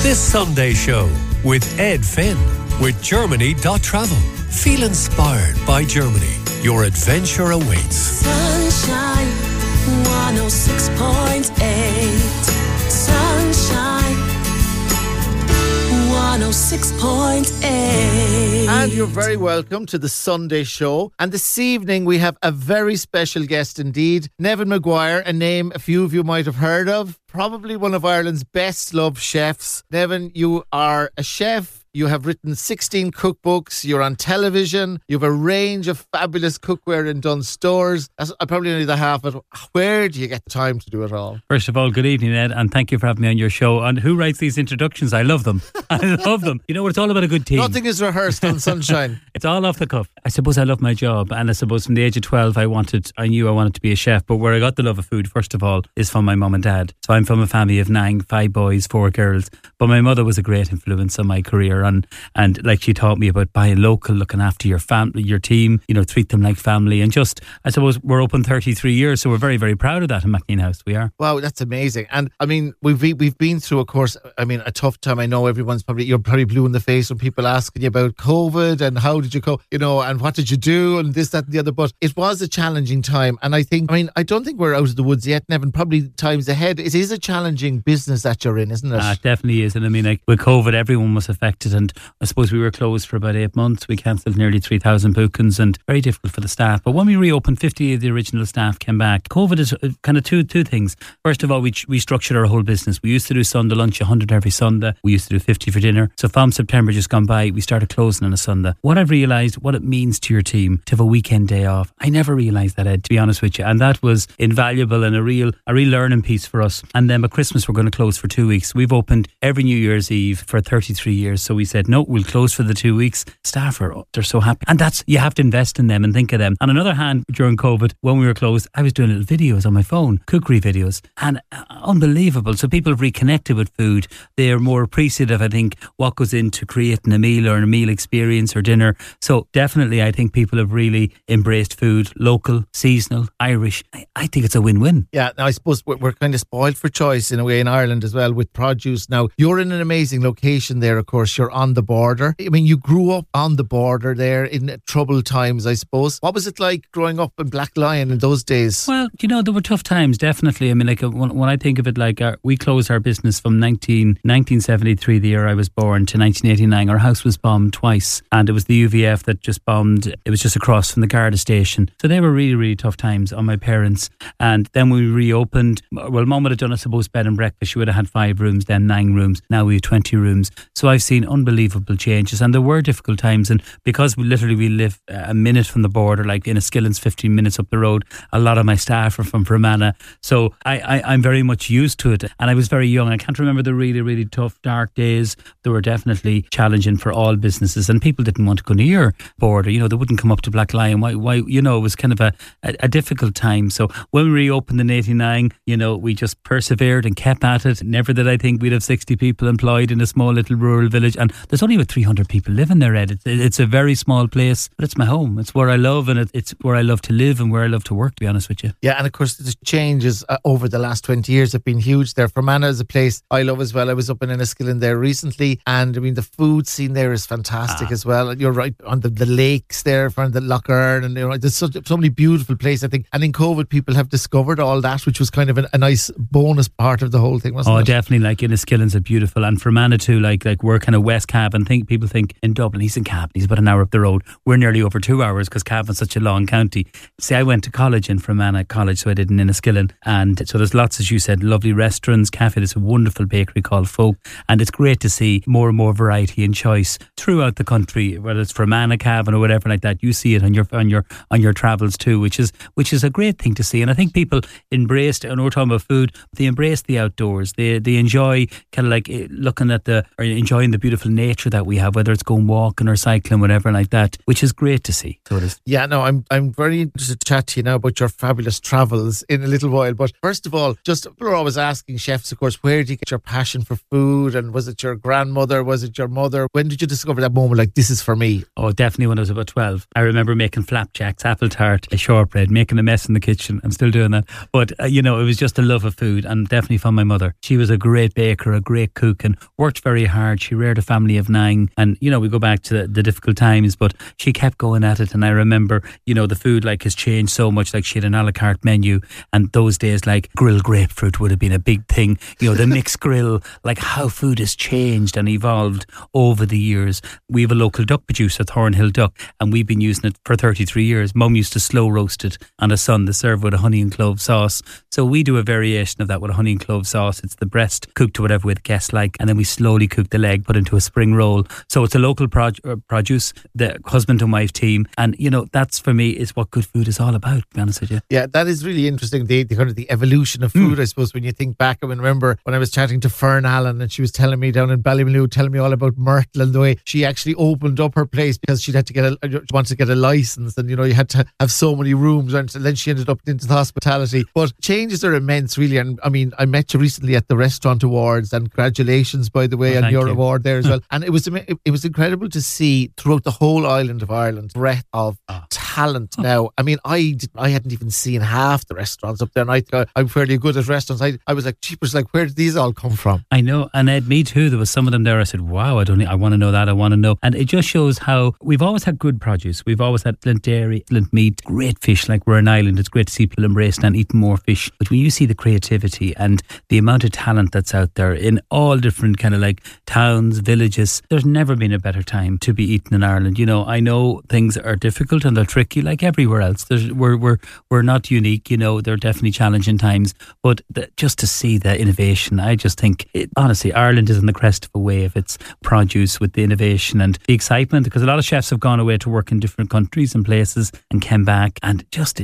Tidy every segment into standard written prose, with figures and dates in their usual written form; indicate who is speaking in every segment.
Speaker 1: This Sunday show with Ed Finn with Germany.travel. Feel inspired by Germany. Your adventure awaits.
Speaker 2: Sunshine 106.8. Sunshine 106.8.
Speaker 3: And you're very welcome to the Sunday show. And this evening we have a very special guest indeed. Nevin Maguire, a name a few of you might have heard of. Probably one of Ireland's best loved chefs. Nevin, you are a chef. You have written 16 cookbooks. You're on television. You have a range of fabulous cookware in Dunnes Stores. That's probably only the half of it. Where do you get time to do it all?
Speaker 4: First of all, good evening, Ed, and thank you for having me on your show. And who writes these introductions? I love them. I love them. You know what? It's all about a good team.
Speaker 3: Nothing is rehearsed on Sunshine.
Speaker 4: It's all off the cuff. I suppose I love my job, and I suppose from the age of 12 I knew I wanted to be a chef. But where I got the love of food, first of all, is from my mum and dad. So I'm from a family of 9, 5 boys, 4 girls. But my mother was a great influence on my career, and like she taught me about buying local, looking after your family, your team, you know, treat them like family. And just, I suppose we're open 33 years, so we're very, very proud of that in McNeil House. We are.
Speaker 3: Wow, that's amazing. And I mean, we've been through, of course, I mean, a tough time. I know you're probably blue in the face when people asking you about COVID and how did you go, you know, and what did you do and this, that and the other. But it was a challenging time. And I don't think we're out of the woods yet, Nevin, probably times ahead. It is a challenging business that you're in, isn't it?
Speaker 4: It definitely is. And I mean, like with COVID, everyone was affected. And I suppose we were closed for about 8 months. We cancelled nearly 3,000 bookings and very difficult for the staff. But when we reopened, 50 of the original staff came back. COVID is kind of two things. First of all, we restructured our whole business. We used to do Sunday lunch, 100 every Sunday. We used to do 50 for dinner. So from September just gone by, we started closing on a Sunday. What I've realised, what it means to your team to have a weekend day off. I never realised that, Ed, to be honest with you. And that was invaluable and a real learning piece for us. And then by Christmas, we're going to close for 2 weeks. We've opened every New Year's Eve for 33 years. So we said, no, we'll close for the 2 weeks. Staff they're so happy. And that's, you have to invest in them and think of them. On another hand, during COVID, when we were closed, I was doing little videos on my phone, cookery videos, and unbelievable. So people have reconnected with food. They're more appreciative, I think, what goes into creating a meal or a meal experience or dinner. So definitely, I think people have really embraced food, local, seasonal, Irish. I think it's a win-win.
Speaker 3: Yeah, now I suppose we're kind of spoiled for choice in a way in Ireland as well with produce. Now, you're in an amazing location there, of course. You're on the border. I mean, you grew up on the border there in troubled times, I suppose. What was it like growing up in Blacklion in those days?
Speaker 4: Well, you know, there were tough times, definitely. I mean, like when I think of it, like we closed our business from 1973, the year I was born, to 1989. Our house was bombed twice, and it was the UVF that just bombed. It was just across from the Garda station. So they were really, really tough times on my parents. And then when we reopened, well, Mum would have done, I suppose, bed and breakfast. She would have had 5 rooms, then 9 rooms. Now we have 20 rooms. So I've seen unbelievable changes, and there were difficult times. And because we live a minute from the border, like Enniskillen's 15 minutes up the road, a lot of my staff are from Fermanagh. So I'm very much used to it. And I was very young. I can't remember the really, really tough, dark days. They were definitely challenging for all businesses, and people didn't want to go near border. You know, they wouldn't come up to Blacklion. Why? You know, it was kind of a difficult time. So when we reopened in 89, you know, we just persevered and kept at it. Never did I think we'd have 60 people employed in a small little rural village. And there's only about 300 people living there, Ed. It's a very small place, but it's my home. It's where I love, and it's where I love to live and where I love to work, to be honest with you.
Speaker 3: Yeah, and of course the changes over the last 20 years have been huge there. Fermanagh is a place I love as well. I was up in Enniskillen there recently, and I mean the food scene there is fantastic as well. And you're right on the lakes there from the Lough Erne, and you know, there's so many beautiful places, I think. And in COVID, people have discovered all that, which was kind of a nice bonus part of the whole thing, wasn't it?
Speaker 4: Oh, definitely. Like Enniskillen's a beautiful, and Fermanagh too. Like we're kind of West Cavan. People think in Dublin, he's in Cavan, he's about an hour up the road. We're nearly over 2 hours because Cavan's such a long county. See, I went to college in Fermanagh College, so I did in Enniskillen, and so there's lots, as you said, lovely restaurants, cafe. There's a wonderful bakery called Folk, and it's great to see more and more variety and choice throughout the country, whether it's Fermanagh, Cavan, or whatever like that. You see it on your travels too, which is a great thing to see. And I think people embraced, and we're talking about food, they embrace the outdoors. They enjoy kind of like looking at or enjoying the beautiful local nature that we have, whether it's going walking or cycling, whatever like that, which is great to see. So it is.
Speaker 3: Yeah, no, I'm very interested to chat to you now about your fabulous travels in a little while. But first of all, just people are always asking chefs, of course, where do you get your passion for food? And was it your grandmother? Was it your mother? When did you discover that moment like, this is for me?
Speaker 4: Oh, definitely when I was about 12. I remember making flapjacks, apple tart, a shortbread, making a mess in the kitchen. I'm still doing that. But, it was just a love of food, and definitely from my mother. She was a great baker, a great cook, and worked very hard. She reared a family of 9. And, we go back to the difficult times, but she kept going at it. And I remember, the food has changed so much. Like, she had an a la carte menu, and those days, grilled grapefruit would have been a big thing. The mixed grill, how food has changed and evolved over the years. We have a local duck producer, Thornhill Duck, and we've been using it for 33 years. Mum used to slow roast it on a Sunday, serve with a honey and clove sauce. So we do a variation of that with a honey and clove sauce. It's the breast cooked to whatever way the guests like, and then we slowly cook the leg, put into a spring roll. So it's a local produce, the husband and wife team, and that's for me is what good food is all about, to be honest with you.
Speaker 3: Yeah, that is really interesting. The kind of the evolution of food, I suppose, when you think back. I remember when I was chatting to Fern Allen, and she was telling me down in Ballymaloe, telling me all about Myrtle and the way she actually opened up her place because she'd had to wanted to get a license, and you had to have so many rooms, and then she ended up into the hospitality. But changes are immense, really. And I mean, I met you recently at the Restaurant Awards, and congratulations, by the way, on your award there as well. And it was incredible to see throughout the whole island of Ireland breadth of talent. Now, I mean, I hadn't even seen half the restaurants up there, and I'm fairly good at restaurants. I was like, jeepers, where did these all come from?
Speaker 4: I know, and Ed, me too. There was some of them there. I said, wow, I want to know that. I want to know. And it just shows how we've always had good produce. We've always had Flint dairy, Flint meat, great fish. We're an island. It's great to see people embracing and eating more fish. But when you see the creativity and the amount of talent that's out there in all different kind of towns, villages, there's never been a better time to be eating in Ireland. I know things are difficult and they're tricky like everywhere else. We're not unique. They're definitely challenging times. But just to see the innovation, I just think, honestly, Ireland is on the crest of a wave. It's produce with the innovation and the excitement, because a lot of chefs have gone away to work in different countries and places and came back, and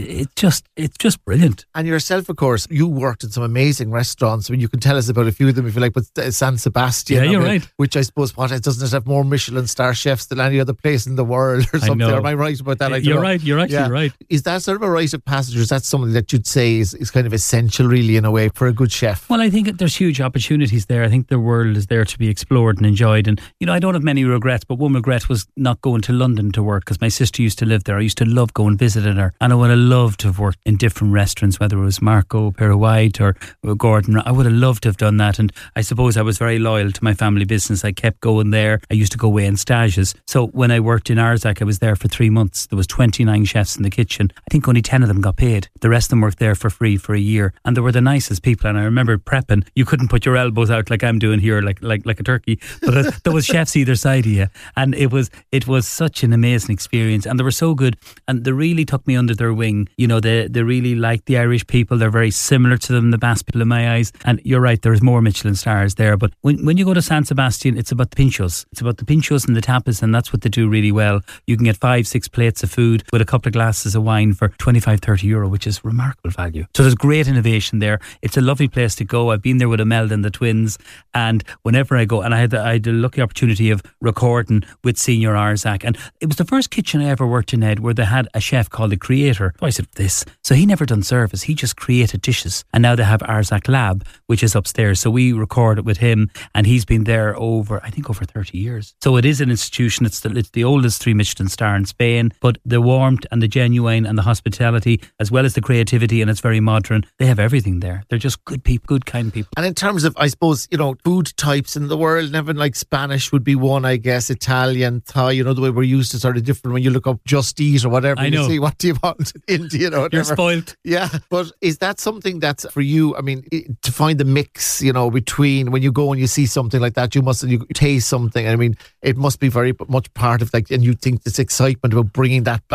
Speaker 4: it's just brilliant.
Speaker 3: And yourself, of course, you worked in some amazing restaurants. I mean, you can tell us about a few of them if you like, but San Sebastian,
Speaker 4: you're right.
Speaker 3: Which I suppose doesn't it have more Michelin star chefs than any other place in the world or something? Am I right about that?
Speaker 4: You're right. You're actually right.
Speaker 3: Is that sort of a rite of passage? Is that something that you'd say is kind of essential, really, in a way, for a good chef?
Speaker 4: Well, I think there's huge opportunities there. I think the world is there to be explored and enjoyed. And, I don't have many regrets, but one regret was not going to London to work, because my sister used to live there. I used to love going visiting her. And I would have loved to have worked in different restaurants, whether it was Marco, Pero White or Gordon. I would have loved to have done that. And I suppose I was very loyal to my family business. I kept going there. I used to go away in stages. So when I worked in Arzac, I was there for 3 months. There was 29 chefs in the kitchen. I think only 10 of them got paid. The rest of them worked there for free for a year. And they were the nicest people. And I remember prepping. You couldn't put your elbows out like I'm doing here, like a turkey. But there was chefs either side of you. And it was such an amazing experience. And they were so good. And they really took me under their wing. They really liked the Irish people. They're very similar to them, the Basque people in my eyes. And you're right, there's more Michelin stars there. But when you go to San Sebastian, it's about the pinchos. It's about the pinchos and the tapas, and that's what they do really well. You can get 5-6 plates of food with a couple of glasses of wine for 25-30 euro, which is remarkable value. So there's great innovation there. It's a lovely place to go. I've been there with Imelda and the twins, and whenever I go, and I had the lucky opportunity of recording with Senior Arzac, and it was the first kitchen I ever worked in, Ed, where they had a chef called a creator. So I said, this. So he never done service. He just created dishes. And now they have Arzac Lab, which is upstairs. So we recorded with him, and he's been there over 30 years. So it is an institution. It's the oldest 3 Michelin star in Spain, but the warmth and the genuine and the hospitality, as well as the creativity, and it's very modern. They have everything there. They're just good people, good, kind people.
Speaker 3: And in terms of, I suppose, food types in the world, Nevin, like Spanish would be one, I guess, Italian, Thai, the way we're used to sort of different. When you look up Just Eat or whatever,
Speaker 4: I know.
Speaker 3: You see, what do you want? Indian or whatever.
Speaker 4: You're spoiled.
Speaker 3: Yeah, but is that something that's for you? I mean, to find the mix, between when you go and you see something like that, you taste something. I mean, it must be very much part of and you think this excitement about bringing that back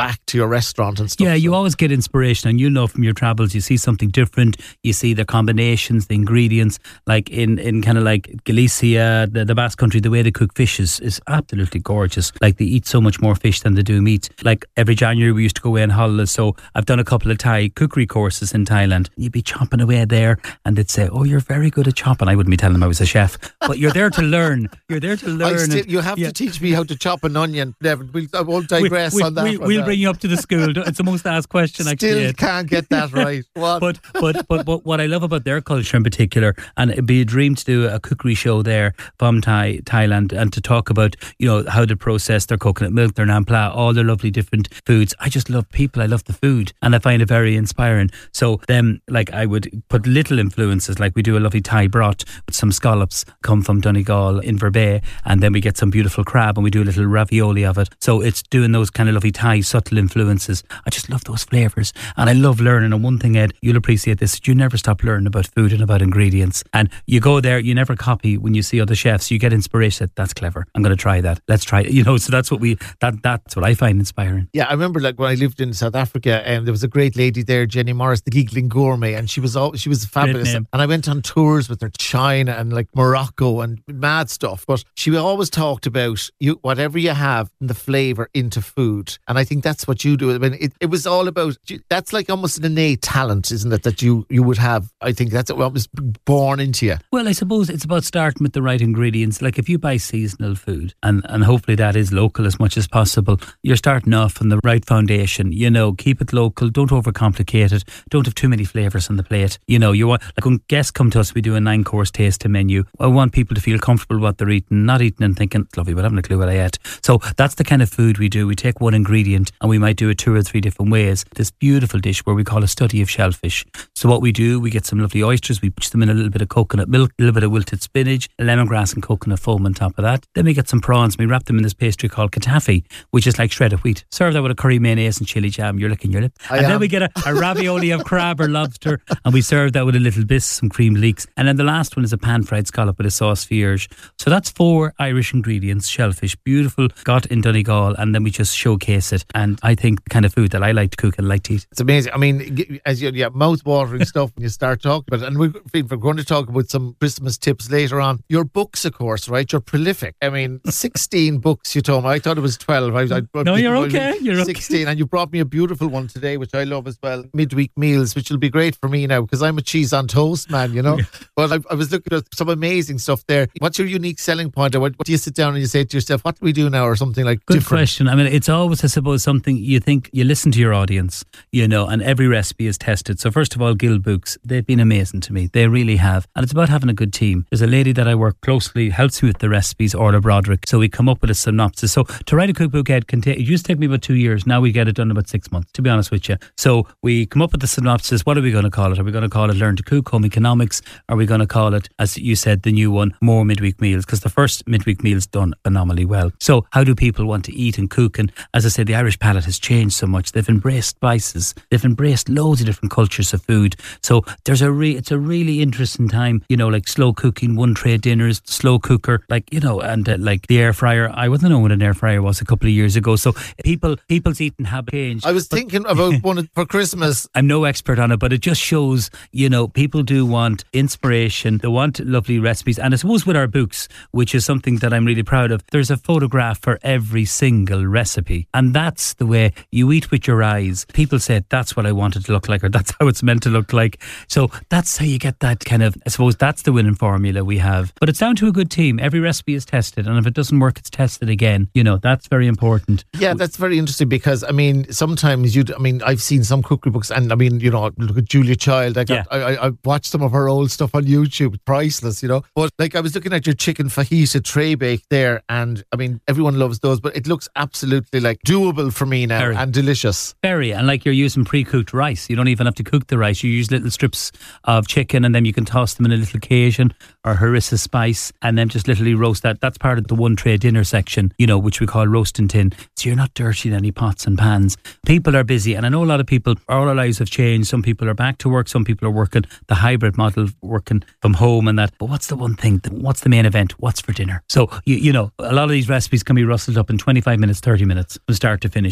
Speaker 3: back to your restaurant and stuff.
Speaker 4: Yeah, you always get inspiration, and you know from your travels, you see something different. You see the combinations, the ingredients, like in kind of like Galicia, the Basque Country, the way they cook fish is absolutely gorgeous. Like they eat so much more fish than they do meat. Like every January we used to go away on holidays, so I've done a couple of Thai cookery courses in Thailand. You'd be chopping away there, and they'd say, "Oh, you're very good at chopping." I wouldn't be telling them I was a chef, but you're there to learn. You're there to learn.
Speaker 3: You have to teach me how to chop an onion, Nevin. I won't digress on that.
Speaker 4: We'll bring you up to the school. It's the most asked question.
Speaker 3: Still can't get that right. What?
Speaker 4: But what I love about their culture in particular, and it'd be a dream to do a cookery show there from Thailand, and to talk about, you know, how they process their coconut milk, their naan pla, all their lovely different foods. I just love people. I love the food, and I find it very inspiring. So then, like, I would put little influences, like we do a lovely Thai broth with some scallops come from Donegal in Verbeigh, and then we get some beautiful crab and we do a little ravioli of it. So it's doing those kind of lovely Thai subtle influences. I just love those flavours, and I love learning. And one thing, Ed, you'll appreciate this, you never stop learning about food and about ingredients. And you go there, you never copy when you see other chefs. You get inspiration. That's clever. I'm going to try that. Let's try it. You know, so that's what that's what I find inspiring.
Speaker 3: Yeah, I remember like when I lived in South Africa, there was a great lady there, Jenny Morris, the Giggling Gourmet, and she was fabulous. And I went on tours with her, China and like Morocco and mad stuff. But she always talked about whatever you have and the flavour into food. And I think that's what you do. I mean, it was all about, that's like almost an innate talent, isn't it, that you would have. I think that's what was born into you.
Speaker 4: Well, I suppose it's about starting with the right ingredients. Like if you buy seasonal food, and hopefully that is local as much as possible, you're starting off on the right foundation. You know, keep it local, don't overcomplicate it, don't have too many flavours on the plate. You know, you want, like when guests come to us, we do a 9-course tasting menu. I want people to feel comfortable with what they're eating, not eating and thinking, it's lovely, but I haven't a clue what I ate. So that's the kind of food we do. We take one ingredient and we might do it 2 or 3 different ways. This beautiful dish where we call a study of shellfish. So what we do, we get some lovely oysters, we put them in a little bit of coconut milk, a little bit of wilted spinach, lemongrass and coconut foam on top of that. Then we get some prawns, we wrap them in this pastry called katafi, which is like shredded wheat. Serve that with a curry mayonnaise and chili jam. You're licking your lip. Then we get a ravioli of crab or lobster, and we serve that with a little bisque, some creamed leeks. And then the last one is a pan-fried scallop with a sauce vierge. So that's 4 Irish ingredients, shellfish, beautiful, got in Donegal, and then we just showcase it. And I think the kind of food that I like to cook and like to eat.
Speaker 3: It's amazing. I mean, as mouth-watering stuff when you start talking about it. And we're going to talk about some Christmas tips later on. Your books, of course, right? You're prolific. I mean, 16 books you told me. I thought it was 12.
Speaker 4: No, you're okay. You're
Speaker 3: 16. And you brought me a beautiful one today, which I love as well. Midweek meals, which will be great for me now because I'm a cheese on toast man, you know. Yeah. But I was looking at some amazing stuff there. What's your unique selling point? Or what do you sit down and you say to yourself, what do we do now? Or something like
Speaker 4: Good
Speaker 3: different?
Speaker 4: question. I mean, it's always, I suppose, something you think, you listen to your audience, you know, and every recipe is tested. So first of all, Guild Books, they've been amazing to me. They really have. And it's about having a good team. There's a lady that I work closely, helps me with the recipes, Orla Broderick. So we come up with a synopsis. So to write a cookbook, Ed, it used to take me about 2 years. Now we get it done in about 6 months, to be honest with you. So we come up with the synopsis. What are we going to call it? Are we going to call it Learn to Cook, Home Economics? Are we going to call it, as you said, the new one, More Midweek Meals? Because the first midweek meal's done phenomenally well. So how do people want to eat and cook? And as I said, the Irish palate has changed so much. They've embraced spices. They've embraced loads of different cultures of food. So there's it's a really interesting time, you know, like slow cooking, one tray dinners, slow cooker, like, you know, and like the air fryer. I wasn't knowing what an air fryer was a couple of years ago. So people's eating habits changed.
Speaker 3: I was thinking about one for Christmas.
Speaker 4: I'm no expert on it, but it just shows, you know, people do want inspiration. They want lovely recipes. And I suppose with our books, which is something that I'm really proud of, there's a photograph for every single recipe. And that's the way you eat with your eyes. People said, that's what I want it to look like, or that's how it's meant to look like. So that's how you get that kind of, I suppose that's the winning formula we have. But it's down to a good team. Every recipe is tested. And if it doesn't work, it's tested again. You know, that's very important.
Speaker 3: Yeah, that's very interesting because, I mean, sometimes I've seen some cookery books and, I mean, you know, look at Julia Child. I watched some of her old stuff on YouTube. Priceless, you know. But like I was looking at your chicken fajita tray bake there and, I mean, everyone loves those, but it looks absolutely like doable for me now and delicious.
Speaker 4: Very. And like you're using pre-cooked rice. You don't even have to cook the rice. You use little strips of chicken and then you can toss them in a little Cajun or harissa spice and then just literally roast that. That's part of the one tray dinner section, you know, which we call roast and tin. So you're not dirtying any pots and pans. People are busy, and I know a lot of people, all our lives have changed. Some people are back to work, some people are working the hybrid model, working from home and that. But what's the one thing? What's the main event? What's for dinner? So, you know, a lot of these recipes can be rustled up in 25 minutes, 30 minutes from start to finish.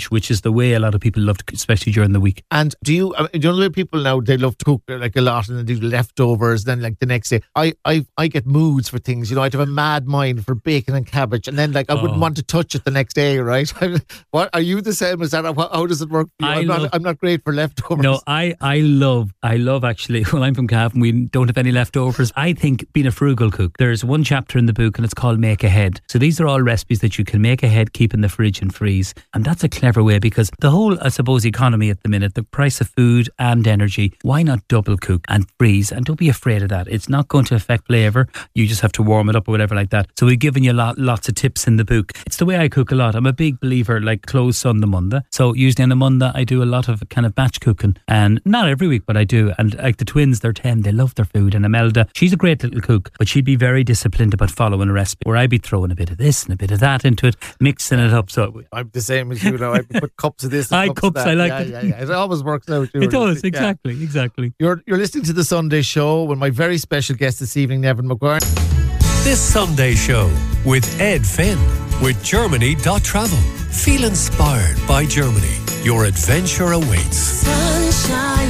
Speaker 4: lunch, which is the way a lot of people love to, especially during the week.
Speaker 3: And do you know the people now, they love to cook like a lot and they do leftovers, then like the next day. I get moods for things, I'd have a mad mind for bacon and cabbage, and then like I wouldn't want to touch it the next day, right? What, are you the same as that? How does it work for you? I'm not great for leftovers.
Speaker 4: No, I love actually, well, I'm from Cavan, we don't have any leftovers. I think being a frugal cook, there's one chapter in the book and it's called Make Ahead. So these are all recipes that you can make ahead, keep in the fridge and freeze. And that's a clever way, because the whole, I suppose, economy at the minute, the price of food and energy, why not double cook and freeze? And don't be afraid of that. It's not going to affect flavour. You just have to warm it up or whatever like that. So we've given you lots of tips in the book. It's the way I cook a lot. I'm a big believer, like close Sunday Monday. So usually on a Monday I do a lot of kind of batch cooking, and not every week, but I do. And like the twins, they're 10, they love their food. And Imelda, she's a great little cook, but she'd be very disciplined about following a recipe, where I'd be throwing a bit of this and a bit of that into it, mixing it up. So
Speaker 3: I'm the same as you. I put cups of this.
Speaker 4: And cups of that. I like it.
Speaker 3: Yeah. It always works out.
Speaker 4: It does, exactly.
Speaker 3: You're listening to the Sunday Show with my very special guest this evening, Nevin Maguire.
Speaker 1: This Sunday Show with Ed Finn with Germany.travel. Feel inspired by Germany. Your adventure awaits.
Speaker 2: Sunshine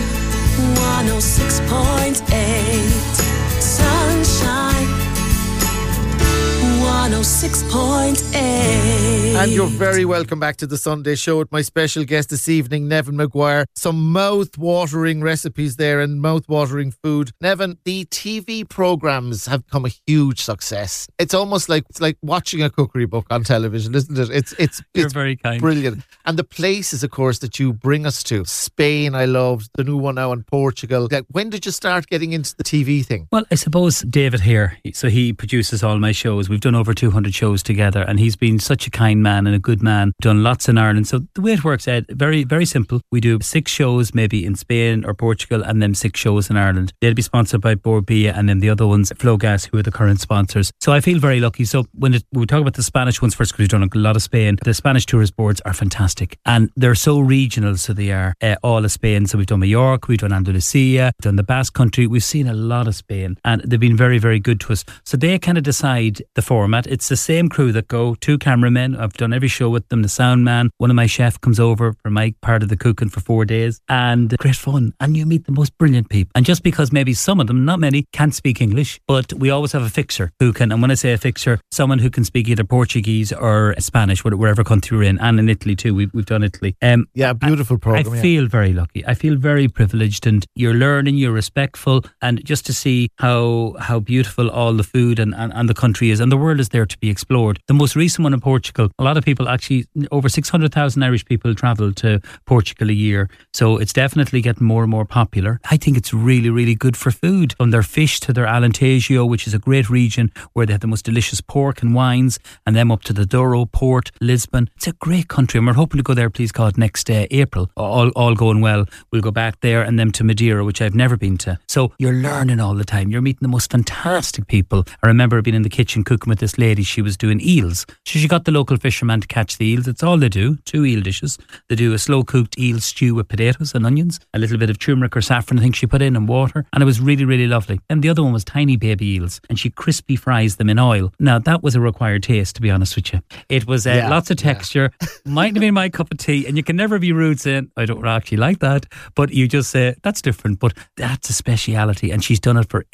Speaker 2: 106.8. Sunshine 106.8.
Speaker 3: And you're very welcome back to the Sunday Show with my special guest this evening, Nevin Maguire. Some mouth-watering recipes there and mouth-watering food. Nevin, the TV programmes have become a huge success. It's almost like watching a cookery book on television, isn't it? It's
Speaker 4: very kind.
Speaker 3: Brilliant. And the places, of course, that you bring us to. Spain, I loved. The new one now in Portugal. Like, when did you start getting into the TV thing?
Speaker 4: Well, I suppose David here, so he produces all my shows. We've done over 200 shows together, and he's been such a kind man and a good man. Done lots in Ireland. So the way it works, Ed, very, very simple. We do 6 shows maybe in Spain or Portugal, and then 6 shows in Ireland. They'll be sponsored by Borbia, and then the other ones, Flowgas, who are the current sponsors. So I feel very lucky. So when we talk about the Spanish ones first, because we've done a lot of Spain, the Spanish tourist boards are fantastic, and they're so regional. So they are all of Spain. So we've done Mallorca, we've done Andalusia, we've done the Basque Country. We've seen a lot of Spain, and they've been very, very good to us. So they kind of decide the format. It's the same crew that go, 2 cameramen. I've done every show with them. The sound man, one of my chef comes over for my part of the cooking for 4 days, and great fun. And you meet the most brilliant people. And just because maybe some of them, not many, can't speak English, but we always have a fixer who can, and when I say a fixer, someone who can speak either Portuguese or Spanish, wherever country we're in, and in Italy too. We've done Italy.
Speaker 3: Beautiful program.
Speaker 4: I feel very lucky. I feel very privileged, and you're learning, you're respectful, and just to see how beautiful all the food and the country is, and the world is there to be explored. The most recent one in Portugal, a lot of people, actually over 600,000 Irish people travel to Portugal a year, so it's definitely getting more and more popular. I think it's really, really good for food, from their fish to their Alentejo, which is a great region where they have the most delicious pork and wines, and then up to the Douro, Port, Lisbon. It's a great country, and we're hoping to go there, please God, next April. All going well, we'll go back there, and then to Madeira, which I've never been to. So you're learning all the time. You're meeting the most fantastic people. I remember being in the kitchen cooking with this lady. She was doing eels. So she got the local fisherman to catch the eels. That's all they do. 2 eel dishes. They do a slow cooked eel stew with potatoes and onions, a little bit of turmeric or saffron, I think she put in, and water. And it was really, really lovely. And the other one was tiny baby eels, and she crispy fries them in oil. Now that was a required taste, to be honest with you. It was lots of texture. Mightn't have been my cup of tea, and you can never be rude saying, I don't actually like that, but you just say, that's different, but that's a speciality. And she's done it for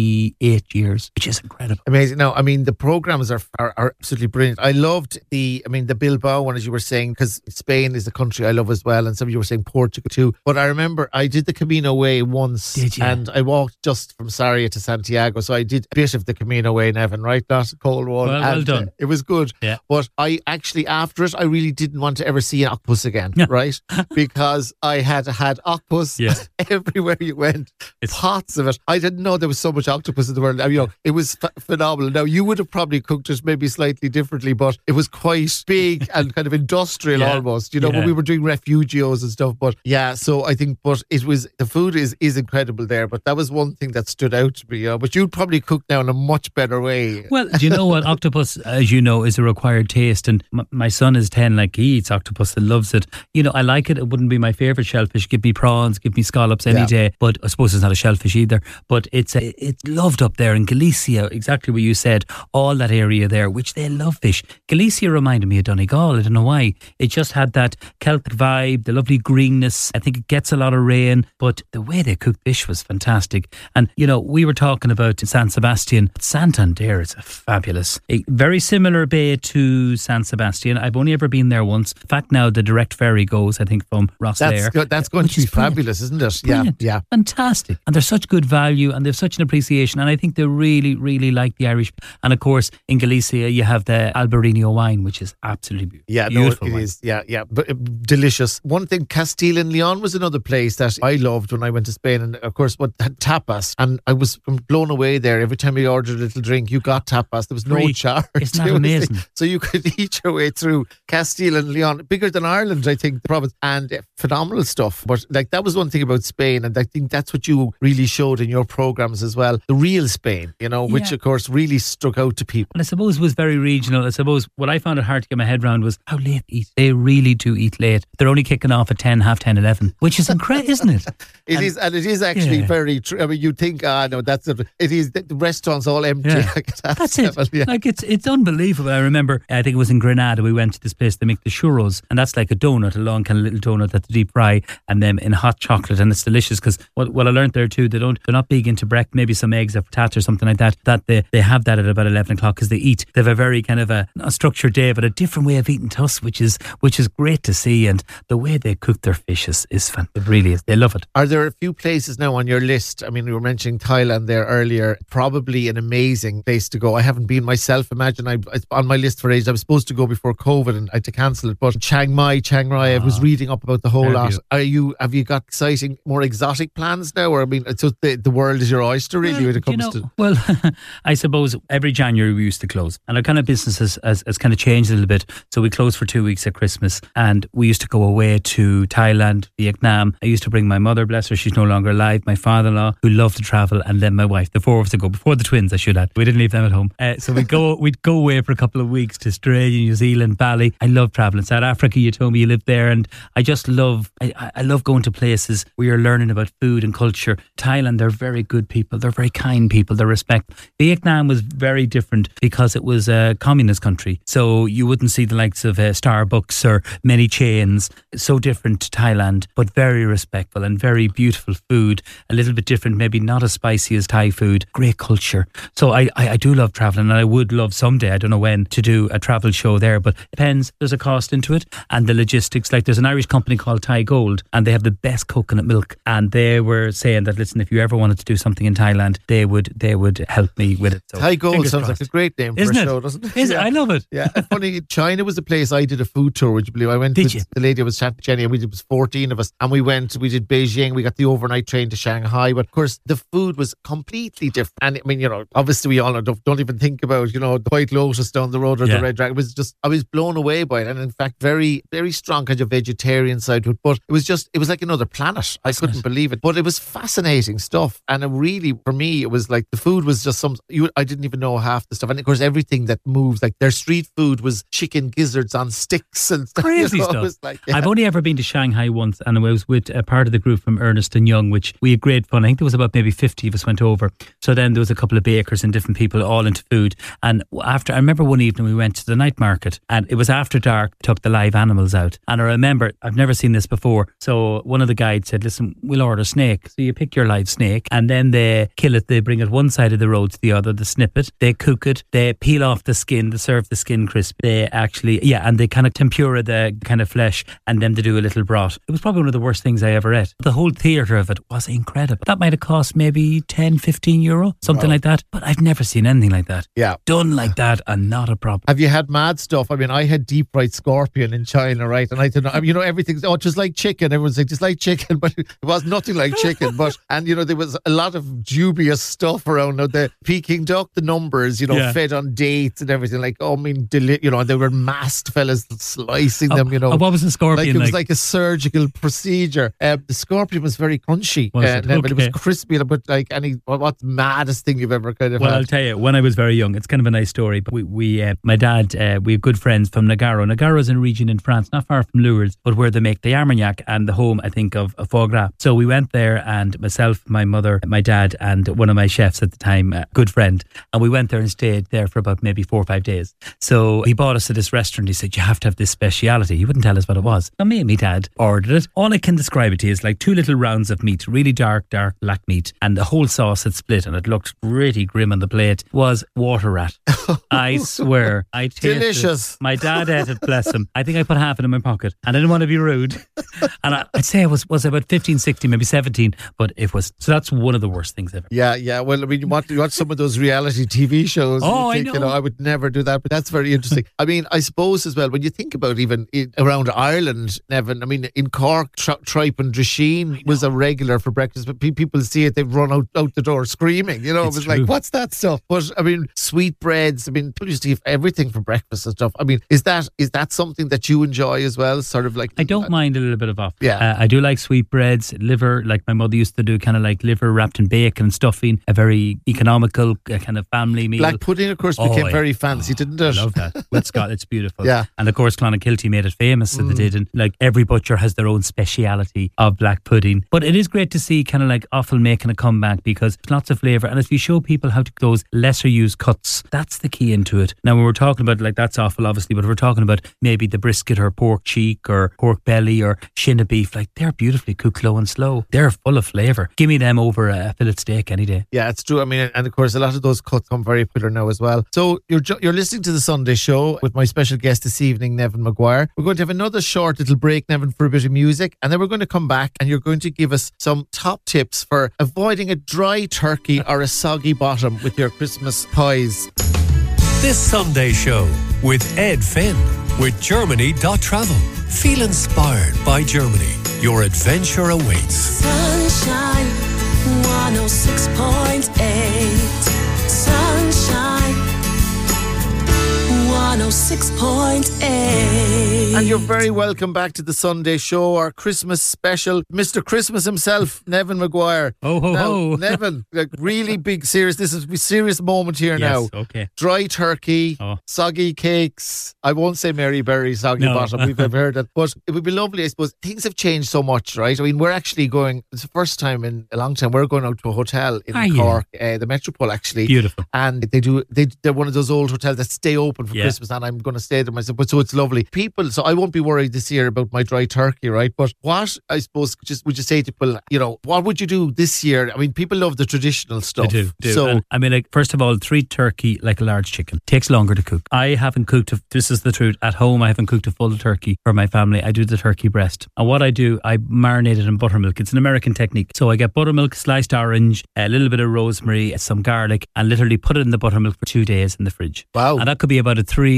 Speaker 4: 88 years, which is incredible.
Speaker 3: Amazing. No, I mean, the programs are absolutely brilliant. I loved the Bilbao one, as you were saying, because Spain is a country I love as well, and some of you were saying Portugal too. But I remember I did the Camino Way once.
Speaker 4: Did you?
Speaker 3: And I walked just from Sarria to Santiago, so I did a bit of the Camino Way, Nevin, right? Not a cold one.
Speaker 4: Well done.
Speaker 3: It was good.
Speaker 4: Yeah.
Speaker 3: But I actually, after it, I really didn't want to ever see an octopus again, right? Because I had octopus everywhere you went. Pots of it. I didn't know there was so much octopus in the world. It was phenomenal. Now, you would have probably cooked it maybe slightly differently, but it was quite big and kind of industrial almost, when we were doing refugios and stuff. But so I think, but it was, the food is incredible there. But that was one thing that stood out to me. But you'd probably cook now in a much better way.
Speaker 4: Well, do you know what? Octopus, as you know, is a required taste. And my son is 10, like, he eats octopus and loves it. I like it. It wouldn't be my favourite shellfish. Give me prawns, give me scallops any day. But I suppose it's not a shellfish either. But it's loved up there in Galicia, exactly what you said. All that area there, which they love fish. Galicia reminded me of Donegal. I don't know why. It just had that Celtic vibe, the lovely greenness. I think it gets a lot of rain, but the way they cook fish was fantastic. And, you know, we were talking about San Sebastian. Santander is a fabulous, a very similar bay to San Sebastian. I've only ever been there once. In fact, now the direct ferry goes, I think, from Rosslare.
Speaker 3: That's going to be fabulous, isn't it?
Speaker 4: Brilliant.
Speaker 3: Yeah.
Speaker 4: Fantastic. And they're such good value and they've such an appreciation. And I think they really, really like the Irish. And of course, in Galicia, you have the Albarino wine, which is absolutely beautiful.
Speaker 3: It is. Yeah. But delicious. One thing, Castile and Leon was another place that I loved when I went to Spain. And of course, what had tapas. And I was blown away there. Every time you ordered a little drink, you got tapas. There was no charge.
Speaker 4: Isn't that amazing?
Speaker 3: So you could eat your way through Castile and Leon. Bigger than Ireland, I think, the province. And phenomenal stuff. But like that was one thing about Spain. And I think that's what you really showed in your programs as well. The real Spain, you know, which of course really struck out to people.
Speaker 4: And I suppose was very regional. I suppose what I found it hard to get my head around was how late they eat. They really do eat late. They're only kicking off at 10, half 10, 11, which is incredible, isn't it?
Speaker 3: It is actually very true. I mean, you think, no, that's it. It is, the restaurant's all empty.
Speaker 4: Yeah. That's it.
Speaker 3: Level, yeah.
Speaker 4: Like it's unbelievable. I remember, I think it was in Granada, we went to this place, they make the churros, and that's like a donut, a long kind of little donut that they deep fry, and then in hot chocolate, and it's delicious because what I learned there too, they're not big into breakfast, maybe some eggs or potatoes or something like that, they have that at about 11 o'clock because they eat. They have a very kind of a structured day, but a different way of eating to us, which is great to see. And the way they cook their fish is fun. It really is. They love it.
Speaker 3: Are there a few places now on your list? I mean, you were mentioning Thailand there earlier. Probably an amazing place to go. I haven't been myself. Imagine it's on my list for ages. I was supposed to go before COVID and I had to cancel it. But Chiang Rai, I was reading up about the whole lot. Have you got exciting, more exotic plans now? Or I mean, so the world is your oyster really when it comes to...
Speaker 4: Well, I suppose every January we used to close, and our kind of business has kind of changed a little bit. So we closed for 2 weeks at Christmas, and we used to go away to Thailand, Vietnam. I used to bring my mother, bless her, she's no longer alive, my father-in-law, who loved to travel, and then my wife. The four of us to go before the twins, I should add. We didn't leave them at home. So we'd go away for a couple of weeks to Australia, New Zealand, Bali. I love traveling. South Africa, you told me you lived there, and I just love. I love going to places where you're learning about food and culture. Thailand, they're very good people. They're very kind people. They're respectful. Vietnam was very different because it was a communist country. So you wouldn't see the likes of Starbucks or many chains. So different to Thailand, but very respectful and very beautiful food. A little bit different, maybe not as spicy as Thai food. Great culture. So I do love travelling, and I would love someday, I don't know when, to do a travel show there, but it depends. There's a cost into it and the logistics. Like there's an Irish company called Thai Gold, and they have the best coconut milk, and they were saying that, listen, if you ever wanted to do something in Thailand, they would help me with it. So
Speaker 3: Thai Gold sounds like a great name for a show, doesn't it?
Speaker 4: Is it? I love it.
Speaker 3: Yeah. Funny, China was a place I did a food tour, would you believe? I went with the lady I was chatting to, Jenny, and it was 14 of us, and we did Beijing, we got the overnight train to Shanghai, but of course the food was completely different. And I mean, you know, obviously we all know, don't even think about, you know, the White Lotus down the road or the Red Dragon. It was just, I was blown away by it, and in fact very, very strong kind of vegetarian side to it, but it was like another planet. I couldn't believe it, but it was fascinating stuff. And it really, for me, it was like the food was just I didn't even know half the stuff, and of course everything that moves, like their street food was chicken gizzards on sticks and stuff.
Speaker 4: Crazy stuff. It was like, I've only ever been to Shanghai once, and I was with a part of the group from Ernst & Young, which we had great fun. I think there was about maybe 50 of us went over. So then there was a couple of bakers and different people all into food. And I remember one evening we went to the night market, and it was after dark, took the live animals out. And I remember, I've never seen this before. So one of the guides said, listen, we'll order snake. So you pick your live snake, and then they kill it. They bring it one side of the road to the other, they snip it, they cook it, they peel off the skin, they serve the skin crisp. They actually, and they kind of tempura the kind of flesh, and then they do a little broth. It was probably one of the worst things I ever ate. The whole theatre of it was incredible. That might have cost maybe 10, 15 euro, something like that. But I've never seen anything like that. Yeah. Done like that, and not a problem.
Speaker 3: Have you had mad stuff? I mean, I had deep fried scorpion in China, right? And I don't know, I mean, you know, everything's, just like chicken. Everyone's like, just like chicken, but it was nothing like chicken. But, and you know, there was a lot of dubious stuff around the Peking duck, the numbers, you know, fed on dates and everything. Like, I mean, you know, they were masked fellas slicing them, you know.
Speaker 4: What was the scorpion
Speaker 3: like? It was like a surgical procedure. The scorpion was very crunchy, but it was crispy. But like what's the maddest thing you've ever kind of had?
Speaker 4: I'll tell you, when I was very young, it's kind of a nice story, but my dad, we have good friends from Nagaro. Nagaro is a region in France, not far from Lourdes, but where they make the Armagnac and the home, I think, of foie gras. So we went there, and myself, my mother, my dad, and one of my chefs at the time, a good friend, and we went there and stayed stayed there for about maybe 4 or 5 days. So he bought us to this restaurant. He said, you have to have this speciality. He wouldn't tell us what it was. Now, me and my dad ordered it. All I can describe it to you is like 2 little rounds of meat, really dark black meat, and the whole sauce had split, and it looked really grim on the plate. Was water rat. I swear. I tasted
Speaker 3: Delicious.
Speaker 4: it. My dad ate it, bless him. I think I put half it in my pocket. And I didn't want to be rude. And I'd say I was about 15, 16, maybe 17, but it was. So that's one of the worst things ever.
Speaker 3: Yeah. Well, I mean, you watch some of those reality TV shows.
Speaker 4: Oh,
Speaker 3: and you think,
Speaker 4: I know.
Speaker 3: I would never do that, but that's very interesting. I mean, I suppose as well, when you think about even around Ireland, Nevin, I mean, in Cork, tripe and drisheen was a regular for breakfast, but people see it, they've run out the door screaming. It was
Speaker 4: true.
Speaker 3: like, what's that stuff? But I mean, sweetbreads, I mean, people used to have everything for breakfast and stuff. I mean, is that something that you enjoy as well? Sort of like,
Speaker 4: I don't mind a little bit of off.
Speaker 3: Yeah.
Speaker 4: I do like sweetbreads, liver, like my mother used to do, kind of like liver wrapped in bacon and stuffing, a very economical kind of family meal.
Speaker 3: black pudding, of course, became very fancy, didn't it?
Speaker 4: I love that. With Scott, it's beautiful.
Speaker 3: Yeah.
Speaker 4: And of course, Clonakilty made it famous, so they did. And like every butcher has their own speciality of black pudding. But it is great to see kind of like offal making a comeback because there's lots of flavour. And if you show people how to those lesser used cuts, that's the key into it. Now, when we're talking about like that's offal, obviously, but if we're talking about maybe the brisket or pork cheek or pork belly or shin of beef, like they're beautifully cooked low and slow. They're full of flavour. Give me them over a fillet steak any day.
Speaker 3: Yeah, it's true. I mean, and of course, a lot of those cuts come very popular now as well. So you're listening to the Sunday Show with my special guest this evening, Nevin Maguire. We're going to have another short little break, Nevin, for a bit of music, and then we're going to come back and you're going to give us some top tips for avoiding a dry turkey or a soggy bottom with your Christmas pies.
Speaker 1: This Sunday Show with Ed Finn with Germany.travel. Feel inspired by Germany. Your adventure awaits.
Speaker 2: Sunshine 106.8. Sunshine 106.8.
Speaker 3: And you're very welcome back to the Sunday Show, our Christmas special. Mr. Christmas himself, Nevin Maguire.
Speaker 4: Oh, ho,
Speaker 3: now,
Speaker 4: ho.
Speaker 3: Nevin, like really big, serious. This is a serious moment here now.
Speaker 4: Okay.
Speaker 3: Dry turkey,
Speaker 4: Oh.
Speaker 3: soggy cakes. I won't say Mary Berry soggy
Speaker 4: No.
Speaker 3: bottom. We've never heard that. But it would be lovely, I suppose. Things have changed so much, right? I mean, we're actually going, it's the first time in a long time, we're going out to a hotel in
Speaker 4: Are you?
Speaker 3: Cork, the Metropole actually.
Speaker 4: Beautiful.
Speaker 3: And they're one of those old hotels that stay open for
Speaker 4: Yeah.
Speaker 3: Christmas, and I'm going to stay there myself. But so it's lovely. People, so I won't be worried this year about my dry turkey, right? But what, I suppose, just would you say to people, what would you do this year? I mean, people love the traditional stuff.
Speaker 4: They do.
Speaker 3: So,
Speaker 4: And, I mean, like, first of all, treat turkey like a large chicken. Takes longer to cook. I haven't cooked, this is the truth, at home I haven't cooked a full turkey for my family. I do the turkey breast. And what I do, I marinate it in buttermilk. It's an American technique. So I get buttermilk, sliced orange, a little bit of rosemary, some garlic, and literally put it in the buttermilk for 2 days in the fridge.
Speaker 3: Wow.
Speaker 4: And that could be about a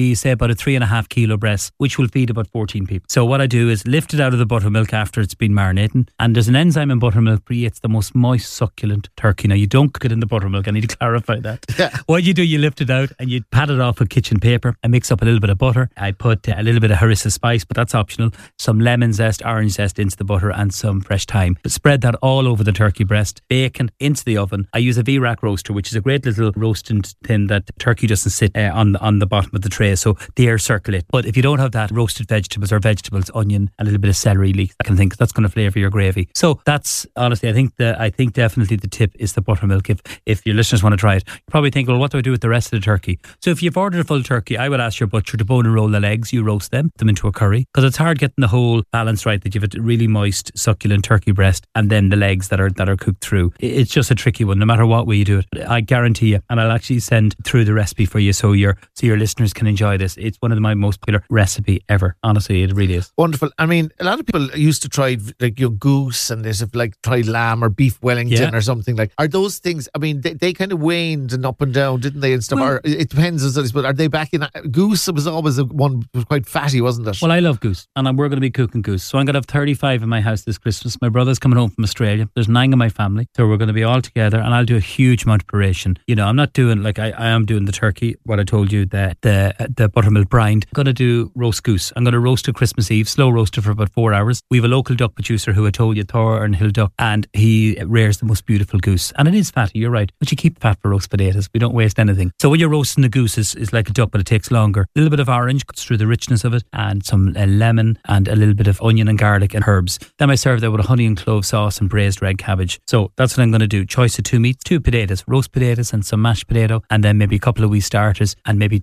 Speaker 4: 3.5 kilo breast, which will feed about 14 people. So what I do is lift it out of the buttermilk after it's been marinating. And there's an enzyme in buttermilk creates the most moist, succulent turkey. Now, you don't cook it in the buttermilk. I need to clarify that.
Speaker 3: Yeah.
Speaker 4: What you do, you lift it out and you pat it off with kitchen paper. I mix up a little bit of butter. I put a little bit of harissa spice, but that's optional. Some lemon zest, orange zest into the butter and some fresh thyme. But spread that all over the turkey breast. Bacon into the oven. I use a V-Rack roaster, which is a great little roasting tin that the turkey doesn't sit on the bottom of the tray, so the air circulate. But if you don't have that, roasted vegetables or vegetables, onion, a little bit of celery leeks, that kind of thing, 'cause that's going to flavour your gravy. So that's honestly, I think definitely the tip is the buttermilk. If your listeners want to try it, you probably think, well, what do I do with the rest of the turkey? So if you've ordered a full turkey, I would ask your butcher to bone and roll the legs. You roast them into a curry, because it's hard getting the whole balance right, that you have a really moist, succulent turkey breast and then the legs that are cooked through. It's just a tricky one, no matter what way you do it. I guarantee you, and I'll actually send through the recipe for you so your listeners can enjoy this. It's one of my most popular recipe ever. Honestly, it really is.
Speaker 3: Wonderful. I mean, a lot of people used to try like your goose and they've like tried lamb or beef Wellington or something like. Are those things? I mean, they kind of waned and up and down, didn't they? And stuff.
Speaker 4: Well,
Speaker 3: or it depends. But are they back in? Goose was always one was quite fatty, wasn't it?
Speaker 4: Well, I love goose, and we're going to be cooking goose. So I'm going to have 35 in my house this Christmas. My brother's coming home from Australia. There's 9 in my family, so we're going to be all together, and I'll do a huge amount of preparation. I'm not doing like I am doing the turkey. What I told you, the the buttermilk brine. I'm going to do roast goose. I'm going to roast it Christmas Eve, slow roast it for about 4 hours. We have a local duck producer who I told you, Thornhill Duck, and he rears the most beautiful goose. And it is fatty, you're right. But you keep fat for roast potatoes. We don't waste anything. So when you're roasting the goose, is like a duck, but it takes longer. A little bit of orange cuts through the richness of it, and some lemon, and a little bit of onion and garlic and herbs. Then I serve that with a honey and clove sauce and braised red cabbage. So that's what I'm going to do. Choice of 2 meats, 2 potatoes, roast potatoes and some mashed potato, and then maybe a couple of wee starters, and maybe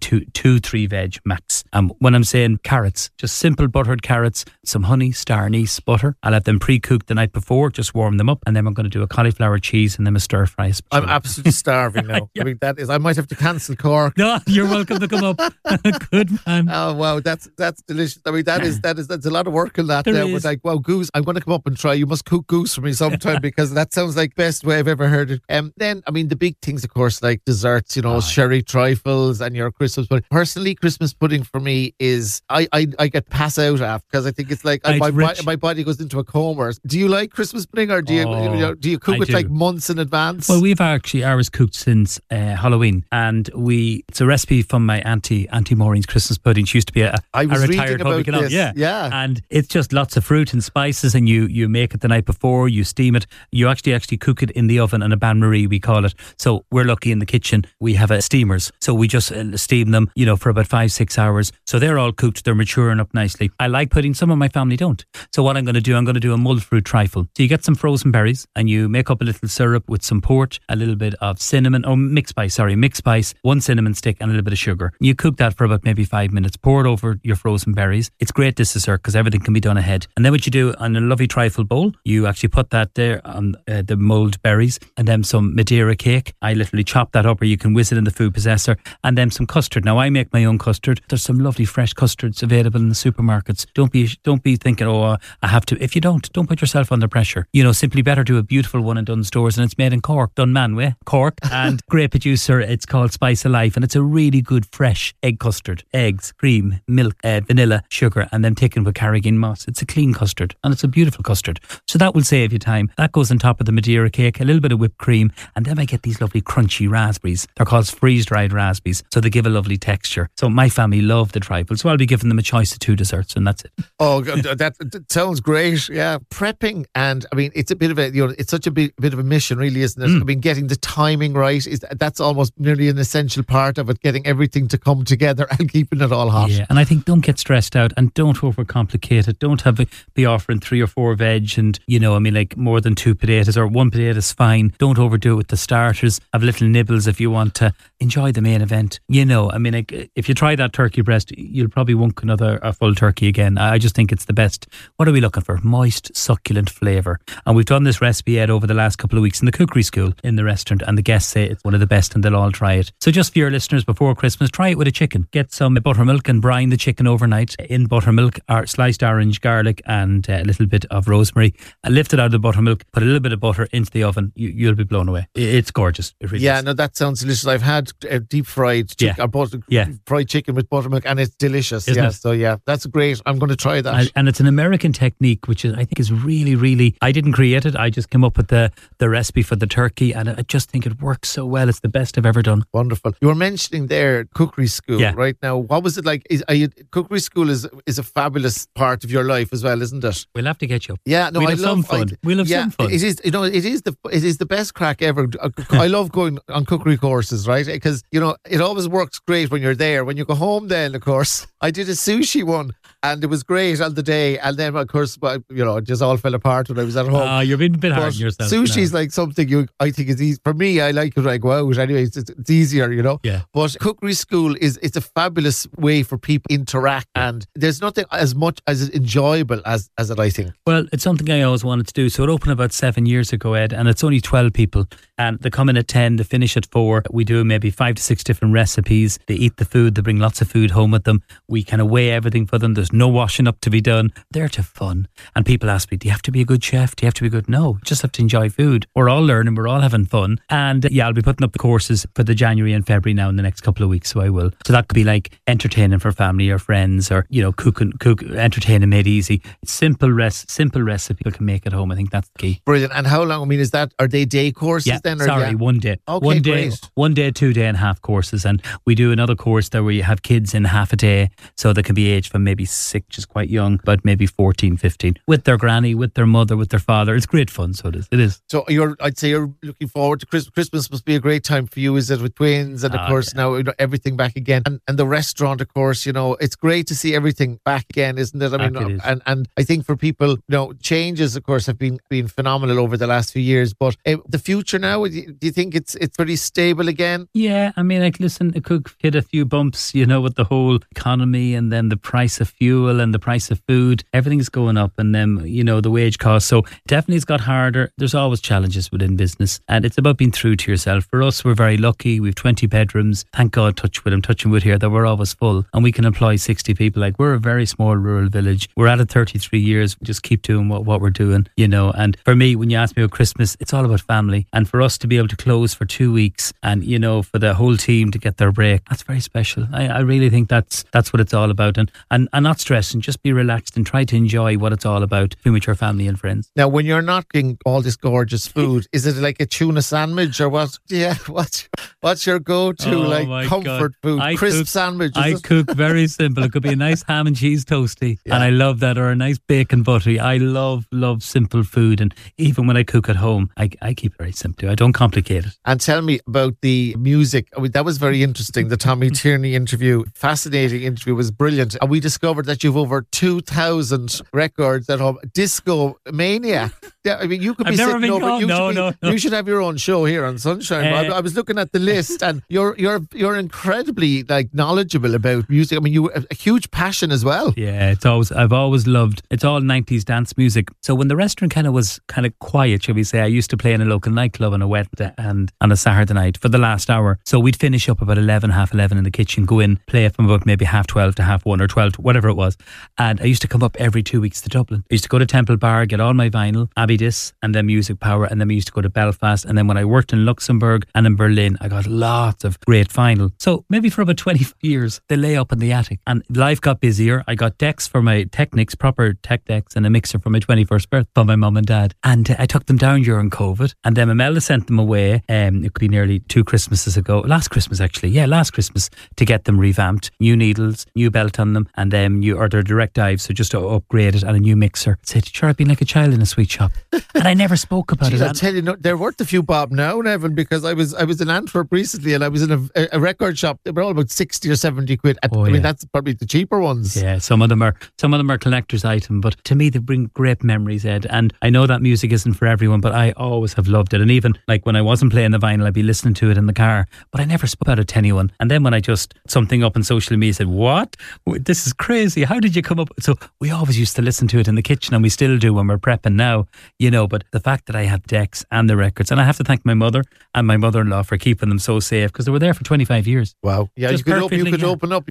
Speaker 4: 3 veg max. When I'm saying carrots, just simple buttered carrots, some honey, star anise, butter. I'll have them pre-cooked the night before, just warm them up, and then I'm going to do a cauliflower cheese and then a stir fry.
Speaker 3: I'm absolutely starving now.
Speaker 4: Yeah.
Speaker 3: I mean, I might have to cancel Cork.
Speaker 4: No, you're welcome to come up. Good man.
Speaker 3: Oh wow, that's delicious. I mean, that's a lot of work in that.
Speaker 4: There
Speaker 3: There
Speaker 4: is.
Speaker 3: was like, wow, goose. I'm going to come up and try. You must cook goose for me sometime because that sounds like best way I've ever heard it. Then I mean, the big things, of course, like desserts. Sherry trifles and your Christmas pudding. Personally, Christmas pudding for me is I get pass out after because I think it's like my body goes into a coma. Do you like Christmas pudding or do you cook it like months in advance?
Speaker 4: Well, we've actually ours cooked since Halloween, and it's a recipe from my auntie Maureen's Christmas pudding. She used to be a retired public
Speaker 3: this.
Speaker 4: Yeah, and it's just lots of fruit and spices, and you make it the night before, you steam it, you actually cook it in the oven, on a bain marie we call it. So we're lucky in the kitchen we have steamers, so we just steam them, for about 5-6 hours. So they're all cooked, they're maturing up nicely. I like pudding, some of my family don't. So what I'm going to do a mulled fruit trifle. So you get some frozen berries and you make up a little syrup with some port, a little bit of cinnamon, mixed spice, 1 cinnamon stick and a little bit of sugar. You cook that for about maybe 5 minutes, pour it over your frozen berries. It's great, this dessert, because everything can be done ahead. And then what you do on a lovely trifle bowl, you actually put that there on the mulled berries, and then some Madeira cake. I literally chop that up, or you can whiz it in the food processor, and then some custard. Now I make my own custard. There's some lovely fresh custards available in the supermarkets. Don't be thinking, I have to. If you don't put yourself under pressure. Simply better do a beautiful one in Dunnes Stores, and it's made in Cork, Dunmanway, Cork, and great producer. It's called Spice of Life, and it's a really good fresh egg custard. Eggs, cream, milk, vanilla, sugar, and then taken with Carrigan moss. It's a clean custard, and it's a beautiful custard. So that will save you time. That goes on top of the Madeira cake, a little bit of whipped cream, and then I get these lovely crunchy raspberries. They're called freeze-dried raspberries, so they give a lovely texture. So my family love the trifle, so I'll be giving them a choice of 2 desserts, and that's it.
Speaker 3: Oh, that sounds great. Yeah, prepping, and I mean, it's a bit of it's such a bit of a mission, really, isn't it? I mean, getting the timing right that's almost nearly an essential part of it. Getting everything to come together and keeping it all hot.
Speaker 4: Yeah, and I think don't get stressed out and don't overcomplicate it. Don't be offering 3 or 4 veg and like more than 2 potatoes, or 1 potato is fine. Don't overdo it with the starters. Have little nibbles if you want to enjoy the main event. If you try that turkey breast, you'll probably want a full turkey again. I just think it's the best. What are we looking for? Moist, succulent flavour. And we've done this recipe, Ed, over the last couple of weeks in the cookery school in the restaurant, and the guests say it's one of the best and they'll all try it. So just for your listeners, before Christmas, try it with a chicken. Get some buttermilk and brine the chicken overnight in buttermilk, or sliced orange, garlic and a little bit of rosemary. Lift it out of the buttermilk, put a little bit of butter into the oven. You'll be blown away. It's gorgeous. It really is.
Speaker 3: No, that sounds delicious. I've had deep fried chicken, fried chicken with buttermilk, and it's delicious.
Speaker 4: Isn't it?
Speaker 3: So that's great. I'm going to try that.
Speaker 4: And it's an American technique, which I think is really, really, I didn't create it. I just came up with the recipe for the turkey, and I just think it works so well. It's the best I've ever done.
Speaker 3: Wonderful. You were mentioning there cookery school right now. What was it like? Cookery school is a fabulous part of your life as well, isn't it?
Speaker 4: We'll have to get you up.
Speaker 3: Yeah, no,
Speaker 4: we'll
Speaker 3: I
Speaker 4: have
Speaker 3: love
Speaker 4: some fun. We'll have some fun.
Speaker 3: It is. It is the best crack ever. I love going on cookery courses, right? Because it always works great when you're there. When you go home, then of course, I did a sushi one, and it was great on the day. And then of course, it just all fell apart when I was at home.
Speaker 4: You're being a bit hard on yourself.
Speaker 3: Sushi's like something I think is easy for me. I like it. Like wow. Anyway, it's easier,
Speaker 4: Yeah.
Speaker 3: But cookery school it's a fabulous way for people to interact, and there's nothing as much as enjoyable as it, I think.
Speaker 4: Well, it's something I always wanted to do. So it opened about 7 years ago, Ed, and it's only 12 people. And they come in at 10, they finish at 4. We do maybe 5 to 6 different recipes. They eat the food, they bring lots of food home with them. We kind of weigh everything for them. There's no washing up to be done. They're to fun. And people ask me, do you have to be a good chef? Do you have to be good? No, you just have to enjoy food. We're all learning, we're all having fun. And I'll be putting up the courses for the January and February now in the next couple of weeks, so I will. So that could be like entertaining for family or friends, or entertaining made easy. Simple recipe people can make at home. I think that's the key.
Speaker 3: Brilliant. And how long? I mean, are they day courses then? Or
Speaker 4: 1 day.
Speaker 3: Okay,
Speaker 4: One day,
Speaker 3: great.
Speaker 4: 1 day, 2 day and a half courses. And we do another course that where you have kids in half a day, so they can be aged from maybe 6, which is quite young, but maybe 14, 15, with their granny, with their mother, with their father. It's great fun, so it is.
Speaker 3: So I'd say you're looking forward to Christmas. Christmas must be a great time for you, is it, with twins and of course now everything back again, and the restaurant, of course, it's great to see everything back again, isn't it? I mean, and I think for people, changes, of course, have been phenomenal over the last few years. But the future now, do you think it's pretty stable again?
Speaker 4: Yeah, I mean, listen, it could hit a few bumps, with the whole economy and then the price of fuel and the price of food. Everything's going up, and then the wage costs. So definitely it's got harder. There's always challenges within business, and it's about being true to yourself. For us, we're very lucky. We've 20 bedrooms. Thank God, touch wood, I'm touching wood here, that we're always full, and we can employ 60 people. Like, we're a very small rural village. We're at it 33 years. We just keep doing what we're doing, And for me, when you ask me about Christmas, it's all about family. And for us to be able to close for 2 weeks, and for the whole team to get their break, that's very special. I really think that's what it's all about, and not stressing, just be relaxed and try to enjoy what it's all about, being with your family and friends.
Speaker 3: Now, when you're not getting all this gorgeous food, is it like a tuna sandwich or what? Yeah, what's your go-to comfort food? Crisp sandwich?
Speaker 4: I cook very simple. It could be a nice ham and cheese toasty, and I love that, or a nice bacon buttery. I love simple food, and even when I cook at home, I keep it very simple. I don't complicate it.
Speaker 3: And tell me about the music. I mean, that was very interesting. The Tommy Tierney interview, fascinating interview, was brilliant. And we discovered that you've over 2,000 records at home. Disco Mania. Yeah, I mean, you could be sitting over. You should have your own show here on Sunshine. I was looking at the list, and you're incredibly knowledgeable about music. I mean, you have a huge passion as well.
Speaker 4: Yeah, I've always loved. It's all 90s dance music. So when the restaurant was quiet, shall we say, I used to play in a local nightclub on a Wednesday and on a Saturday night for the last hour. So we'd finish up about 11, half 11 in the kitchen, go in, play from about maybe half 12 to half 1 or 12, whatever it was. And I used to come up every 2 weeks to Dublin. I used to go to Temple Bar, get all my vinyl, Abbey Dis, and then Music Power, and then we used to go to Belfast. And then when I worked in Luxembourg and in Berlin, I got lots of great vinyl. So maybe for about 25 years, they lay up in the attic. And life got busier. I got decks for my Technics, proper tech decks, and a mixer for my 21st birthday from my mum and dad. And I took them down during COVID. And then Imelda sent them away. It could be nearly 2 Christmases ago. Last Christmas, actually. Yeah, last Christmas, to get them revamped. New needles, new belt on them, and then they're direct dive, so just to upgrade it, and a new mixer. I said, sure, I've been like a child in a sweet shop. And I never spoke about it.
Speaker 3: I'll tell you, they're worth a few bob now, Nevin, because I was in Antwerp recently, and I was in a record shop. They were all about 60 or 70 quid. I mean, that's probably the cheaper ones.
Speaker 4: Yeah, some of them are collector's item, but to me, they bring great memories, Ed. And I know that music isn't for everyone, but I always have loved it. And even when I wasn't playing the vinyl, I'd be listening to it in the car, but I never spoke about it to anyone. And then when I just something up on social media said, what? This is crazy. How did you come up? So we always used to listen to it in the kitchen, and we still do when we're prepping now, but the fact that I had decks and the records, and I have to thank my mother and my mother-in-law for keeping them so safe, because they were there for 25 years.
Speaker 3: Wow. Yeah, you could open up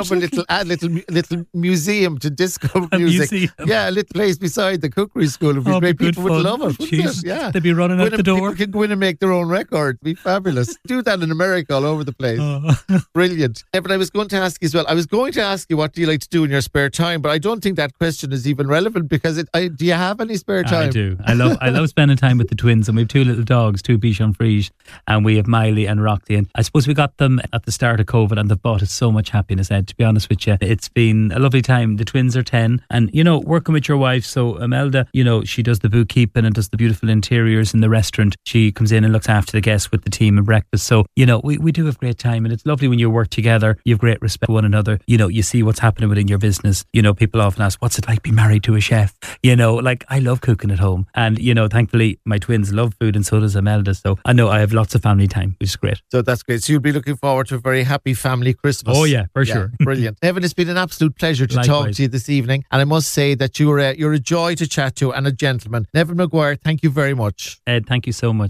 Speaker 3: a little museum to disco music.
Speaker 4: Museum.
Speaker 3: Yeah, a little place beside the cookery school. It'd be great. People would love it.
Speaker 4: Jeez,
Speaker 3: yeah.
Speaker 4: They'd be running out the door.
Speaker 3: People can go in and make their own record. It'd be fabulous. Do that in America all over the place. Brilliant. Yeah, but I was going to ask you as well. I was going to ask you, what do you like to do in your spare time? But I don't think that question is even relevant, because do you have any spare time?
Speaker 4: I do. I love spending time with the twins, and we have 2 little dogs, 2 Bichon Frise, and we have Miley and Rocky. And I suppose we got them at the start of COVID, and they've brought us so much happiness, Ed, to be honest with you. It's been a lovely time. The twins are 10, and working with your wife, so Imelda, she does the bookkeeping and does the beautiful interiors in the restaurant. She comes in and looks after the guests with the team and breakfast. So we do have great time, and it's lovely when you work together. You have great respect for one another. You see what's happening within your business. People often ask, what's it like being married to a chef? I love cooking at home, and thankfully my twins love food, and so does Imelda. So I know I have lots of family time, which is great.
Speaker 3: So that's great. So you'll be looking forward to a very happy family Christmas.
Speaker 4: Oh yeah, for sure.
Speaker 3: Brilliant. Nevin, it's been an absolute pleasure to talk to you this evening, and I must say that you're a joy to chat to and a gentleman. Nevin Maguire, thank you very much.
Speaker 4: Ed, thank you so much.